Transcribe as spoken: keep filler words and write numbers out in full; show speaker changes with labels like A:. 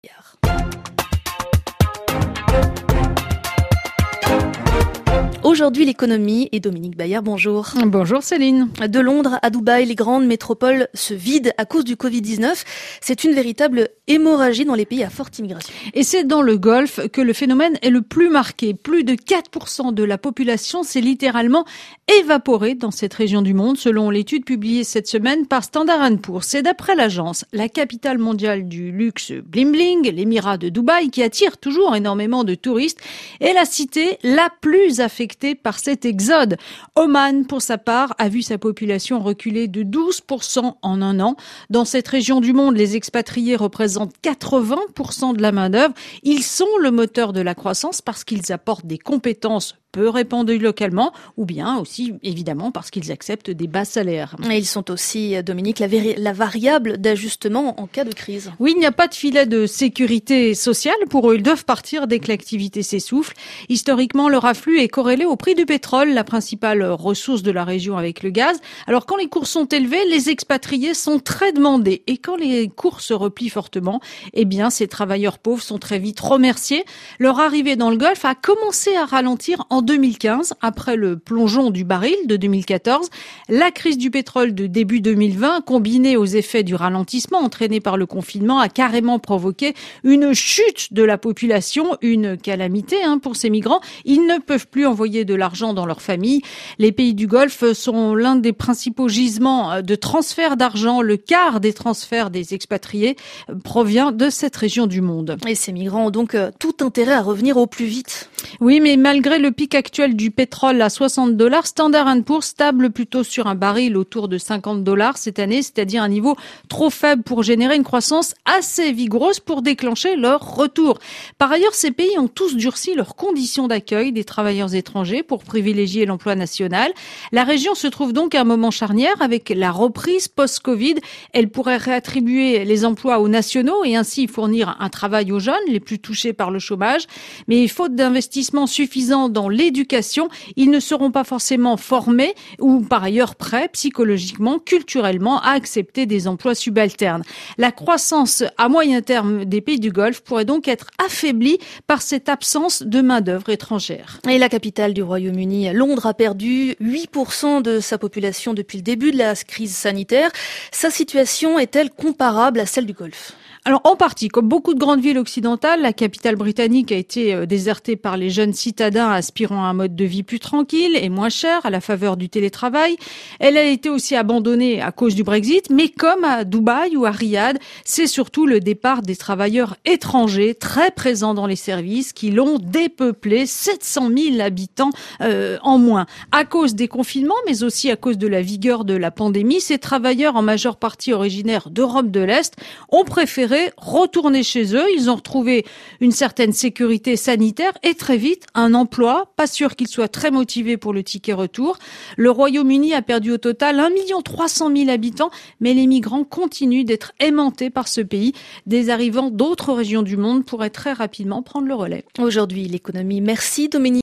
A: Aujourd'hui, l'économie et Dominique Bayard, bonjour.
B: Bonjour Céline.
A: De Londres à Dubaï, les grandes métropoles se vident à cause du covid dix-neuf. C'est une véritable hémorragie dans les pays à forte immigration.
B: Et c'est dans le Golfe que le phénomène est le plus marqué. Plus de quatre pour cent de la population s'est littéralement évaporée dans cette région du monde, selon l'étude publiée cette semaine par Standard and Poor's. C'est d'après l'agence, la capitale mondiale du luxe bling bling, l'émirat de Dubaï, qui attire toujours énormément de touristes, est la cité la plus affectée par cet exode. Oman, pour sa part, a vu sa population reculer de douze pour cent en un an. Dans cette région du monde, les expatriés représentent quatre-vingts pour cent de la main-d'œuvre. Ils sont le moteur de la croissance parce qu'ils apportent des compétences peu répandues localement, ou bien aussi, évidemment, parce qu'ils acceptent des bas salaires.
A: Et ils sont aussi, Dominique, la, vari- la variable d'ajustement en cas de crise.
B: Oui, il n'y a pas de filet de sécurité sociale pour eux. Ils doivent partir dès que l'activité s'essouffle. Historiquement, leur afflux est corrélé au prix du pétrole, la principale ressource de la région avec le gaz. Alors, quand les cours sont élevés, les expatriés sont très demandés. Et quand les cours se replient fortement, eh bien, ces travailleurs pauvres sont très vite remerciés. Leur arrivée dans le Golfe a commencé à ralentir en deux mille quinze, après le plongeon du baril de deux mille quatorze. La crise du pétrole de début deux mille vingt, combinée aux effets du ralentissement entraîné par le confinement, a carrément provoqué une chute de la population, une calamité hein, pour ces migrants. Ils ne peuvent plus envoyer de l'argent dans leur famille. Les pays du Golfe sont l'un des principaux gisements de transfert d'argent. Le quart des transferts des expatriés provient de cette région du monde.
A: Et ces migrants ont donc tout intérêt à revenir au plus vite.
B: Oui, mais malgré le pic actuel du pétrole à soixante dollars, Standard and Poor's stable plutôt sur un baril autour de cinquante dollars cette année, c'est-à-dire un niveau trop faible pour générer une croissance assez vigoureuse pour déclencher leur retour. Par ailleurs, ces pays ont tous durci leurs conditions d'accueil des travailleurs étrangers pour privilégier l'emploi national. La région se trouve donc à un moment charnière avec la reprise post-Covid. Elle pourrait réattribuer les emplois aux nationaux et ainsi fournir un travail aux jeunes les plus touchés par le chômage. Mais faute d'investissement suffisant dans l'éducation, ils ne seront pas forcément formés ou par ailleurs prêts psychologiquement, culturellement à accepter des emplois subalternes. La croissance à moyen terme des pays du Golfe pourrait donc être affaiblie par cette absence de main-d'œuvre étrangère.
A: Et la capitale du Royaume-Uni, Londres, a perdu huit pour cent de sa population depuis le début de la crise sanitaire. Sa situation est-elle comparable à celle du Golfe ?
B: Alors, en partie, comme beaucoup de grandes villes occidentales, la capitale britannique a été désertée par les jeunes citadins aspirant à un mode de vie plus tranquille et moins cher à la faveur du télétravail. Elle a été aussi abandonnée à cause du Brexit, mais comme à Dubaï ou à Riyad, c'est surtout le départ des travailleurs étrangers très présents dans les services qui l'ont dépeuplé, sept cent mille habitants euh, en moins. À cause des confinements, mais aussi à cause de la vigueur de la pandémie, ces travailleurs, en majeure partie originaires d'Europe de l'Est, ont préféré retourner chez eux. Ils ont retrouvé une certaine sécurité sanitaire et très vite un emploi. Pas sûr qu'ils soient très motivés pour le ticket retour. Le Royaume-Uni a perdu au total un million trois cent mille habitants, mais les migrants continuent d'être aimantés par ce pays. Des arrivants d'autres régions du monde pourraient très rapidement prendre le relais.
A: Aujourd'hui, l'économie. Merci Dominique.